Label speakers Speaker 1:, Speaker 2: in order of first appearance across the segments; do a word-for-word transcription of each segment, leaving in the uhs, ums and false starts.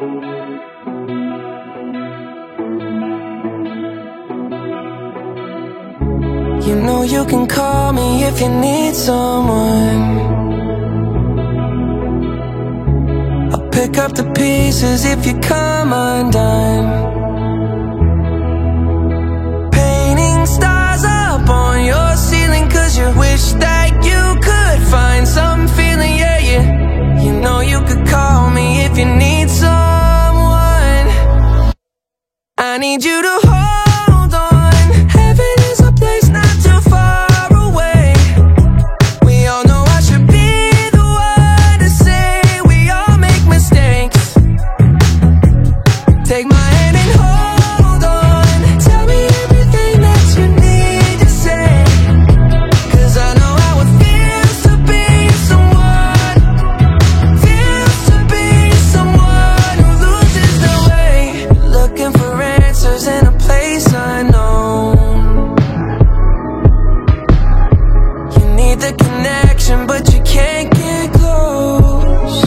Speaker 1: You know you can call me if you need someone. I'll pick up the pieces if you come undone. Painting stars up on your ceiling, cause you wish that you could find some feeling, yeah, yeah. You know you could call me if you need someone. I need you to hold on. Heaven is a place not too far away. We all know I should be the one to say we all make mistakes. Take my hand and hold on. Tell me everything that you need to say, cause I know how it feels to be someone, feels to be someone who loses their way. Looking for answers in a place unknown. You need the connection, but you can't get close.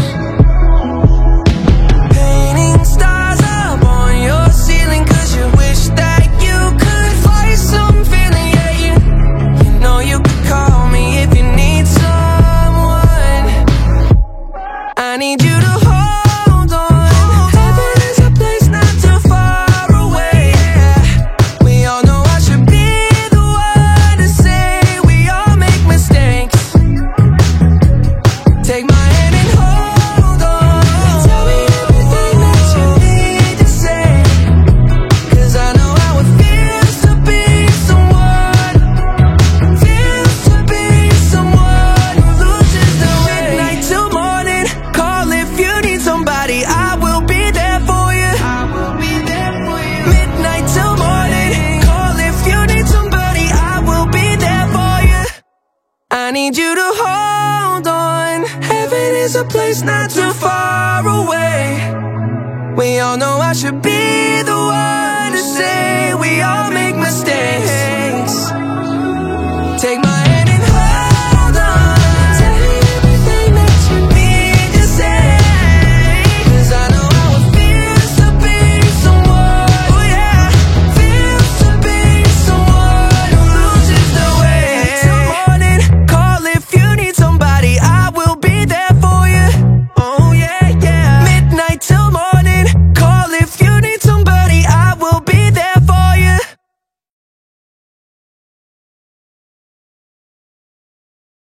Speaker 1: Painting stars up on your ceiling, cause you wish that you could find some feeling, yeah, you, you know you could call me if you need someone. I need you to hold on. Heaven is a place not too far away, yeah. We all know I should be the one to say we all make mistakes. Take my hand and hold on. Tell me everything that you need to say, cause I know how it feels to be someone, feels to be someone who loses their way. Midnight till morning, call if you need somebody, I will be there for you. I will be there for you. Midnight till morning, call if you need somebody, I will be there for you. I need you to hold on. Heaven is a place not too far away. We all know I should be the one to say we all make mistakes.